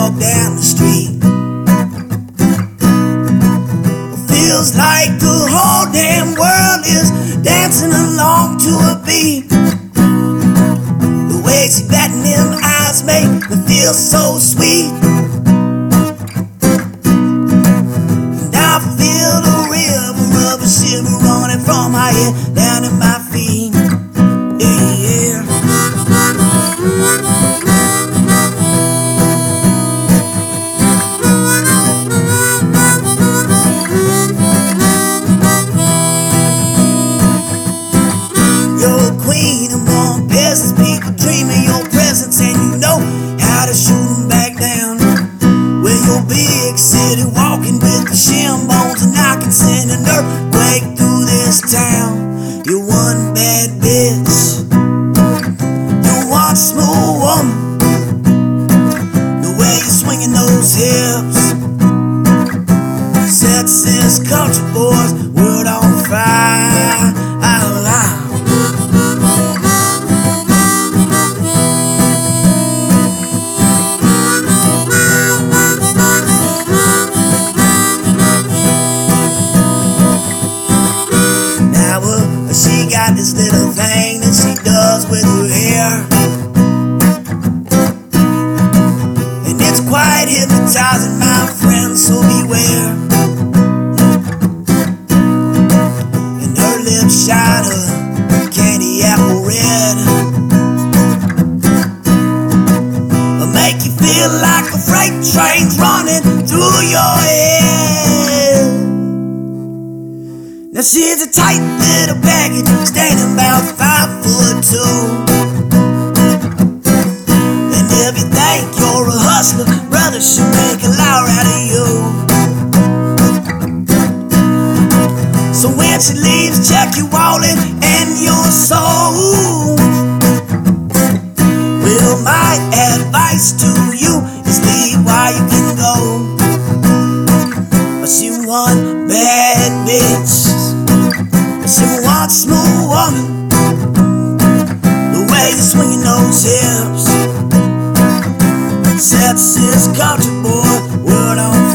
walk down the street. Feels like the whole damn world is dancing along to a beat. The way she batting them eyes make me feel so sweet. And I feel the river of a shiver running from my head down to my feet. Yeah. You're a queen among peasants, people dream of your presence, and you know how to shoot them back down. With your big city walking with the shin bones, and I can send an earthquake through this town. You're one bad bitch, you're one smooth woman. The way you're swinging those hips sets this country boy's world on fire. She got this little thing that she does with her hair, and it's quite hypnotizing, my friend, so beware. And her lips shine a candy apple red, will make you feel like a freight train's running through your head. Now she's a tight little package, standing about 5'2". And if you think you're a hustler, brother, she'll make a liar out of you. So when she leaves, check your wallet and your soul. Well, my advice to you is leave while you can go. But she one bad bitch, she one smooth woman. The way you're swinging those hips sets this country boy world on